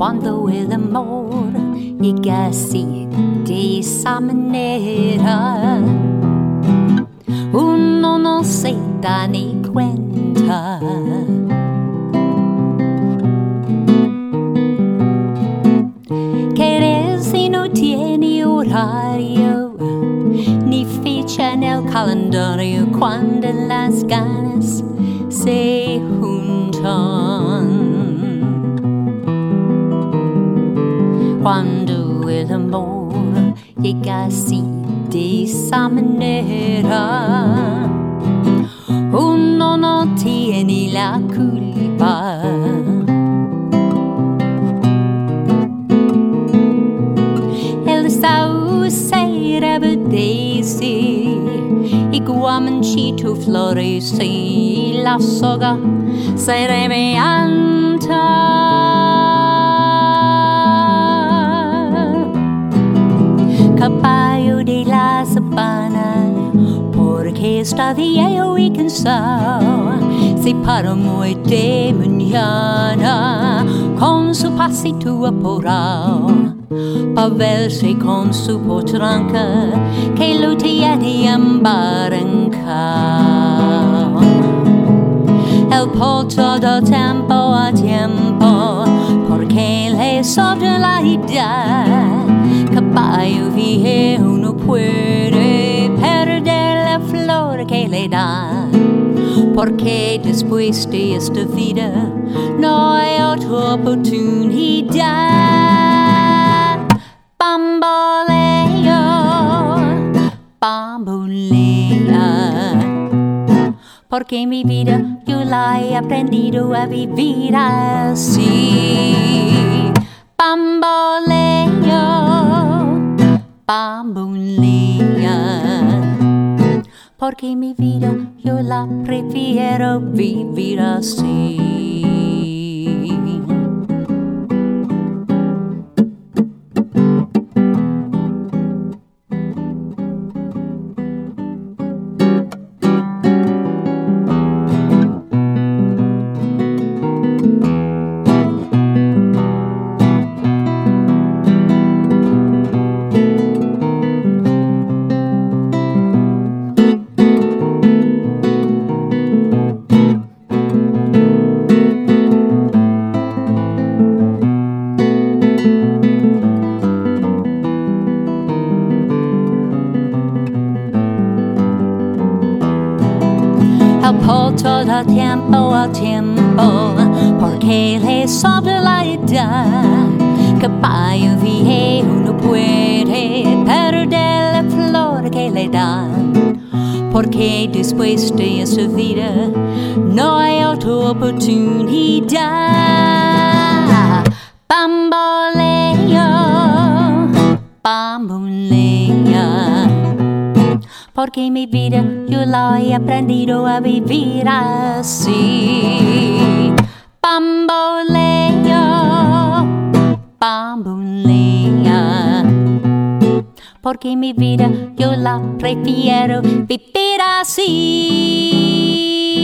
quando el amor llega así de esa manera, uno no se da ni cuenta. Que no tiene horario ni fecha en el calendario cuando las ganas se juntan. Cuando el amor llega así de esa manera, uno no tiene la culpa. El sauce rebelde y guamanchito florece y la soga se revienta. Caballo de la sabana, porque está viejo y cansado, se para muy de mañana con su pasito apurado, pa' verse con su potranca que lo tiene embarrancado. El potro da tiempo a tiempo, porque le sobra la idea. Caballo viejo no puede perder la flor que le da, porque después de esta vida no hay otra oportunidad. Bamboleo, bambolea, porque mi vida yo la he aprendido a vivir así. Bamboleo, bambolea, porque mi vida yo la prefiero vivir así. El potro da tiempo al tiempo, porque le sobra la edad. Caballo viejo no puede perder la flor que le dan, porque después de esa vida no hay otra oportunidad. Bamboleo, bambolea, porque mi vida yo la he aprendido a vivir así. Bamboleo, bambolea, porque mi vida yo la prefiero vivir así.